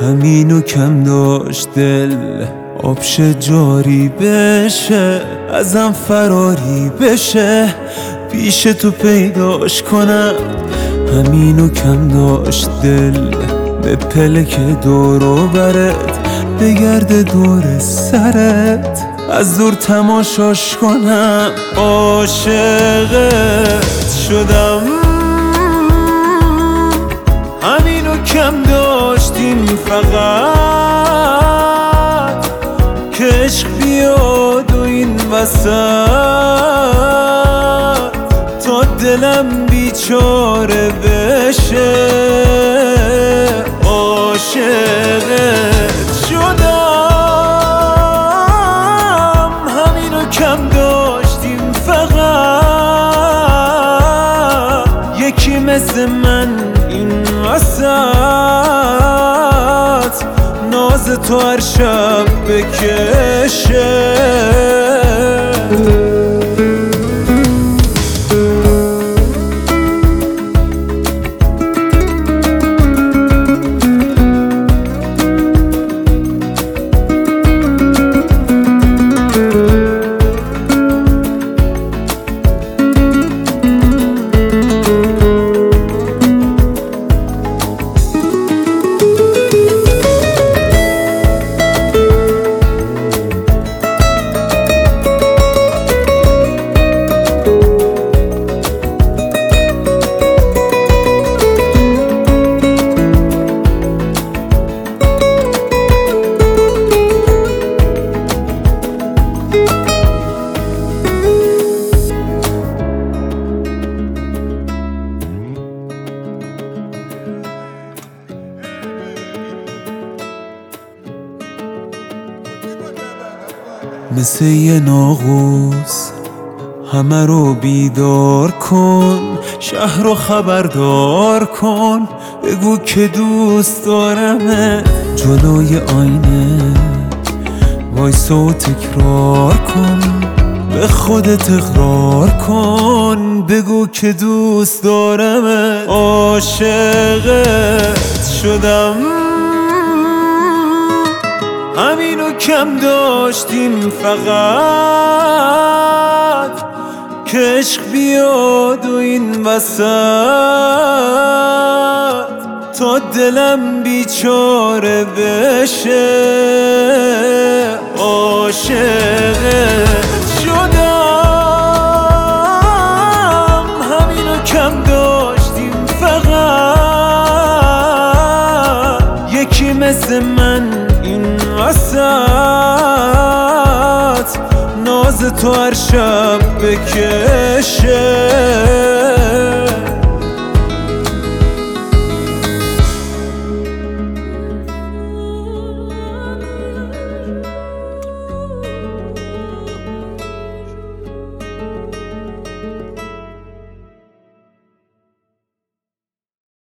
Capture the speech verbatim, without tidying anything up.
همینو کم داشت دل آبش جاری بشه، ازم فراری بشه، پیش تو پیداش کنم. همینو کم داشت دل به پلک دور و برت بگرده دور سرت، از دور تماشاش کنم. عاشقت شدم، همینو کم داشتیم فقط که عشق بیاد و این وسط تا دلم بیچاره بشه. عاشقت شدم، همینو کم داشتیم فقط یکی مثل من این وسط ناز تو هر شب بکشه. مثل یه ناقوس همه رو بیدار کن، شهر رو خبردار کن، بگو که دوست دارمه. جلوی آینه وایسا و تکرار کن، به خودت اقرار کن، بگو که دوست دارمه. عاشقت شدم، همینو کم داشتیم فقط که عشق بیاد و این وسط تا دلم بیچاره بشه. عاشقت شدم، همینو کم داشتیم فقط یکی مثل من این وسط ناز تو هر شب بکشه.